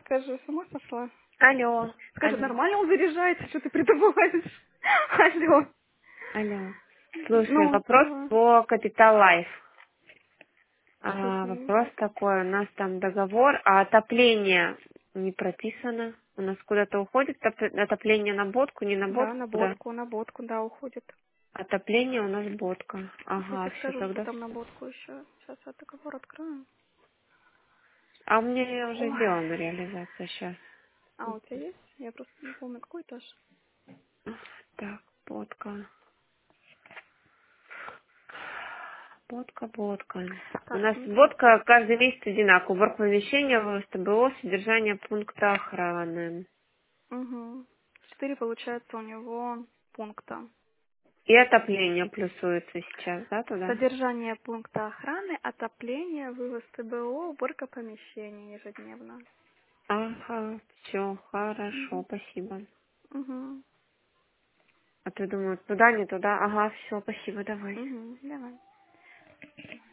Скажи, с ума сошла? Алло, Скажи, алло, нормально он заряжается, что ты придумываешь? Алло. алло. Слушай, Ну, вопрос давай. по Capital Life. Что с ними? Вопрос такой, у нас там договор, а отопление не прописано. У нас куда-то уходит отопление на бодку, не на Да, бодку, куда? на бодку, да, уходит. Отопление у нас бодка. Сейчас Ага, я все скажу, что тогда. там на бодку еще. Сейчас я договор открою. А у меня уже Ой. сделана реализация сейчас. А, у тебя есть? Я просто не помню, какой этаж. Так, бодка. Бодка. У Так, нас смотри. бодка каждый месяц одинаково. Уборка помещения, ВСТБО, содержание пункта охраны. Угу. 4 получается у него пункта. И отопление плюсуется сейчас, да, туда? Содержание пункта охраны, отопление, вывоз ТБО, уборка помещений ежедневно. Ага, все, хорошо, Угу. спасибо. Угу. А ты думаешь, туда, не туда? Ага, все, спасибо, давай. Угу. Давай.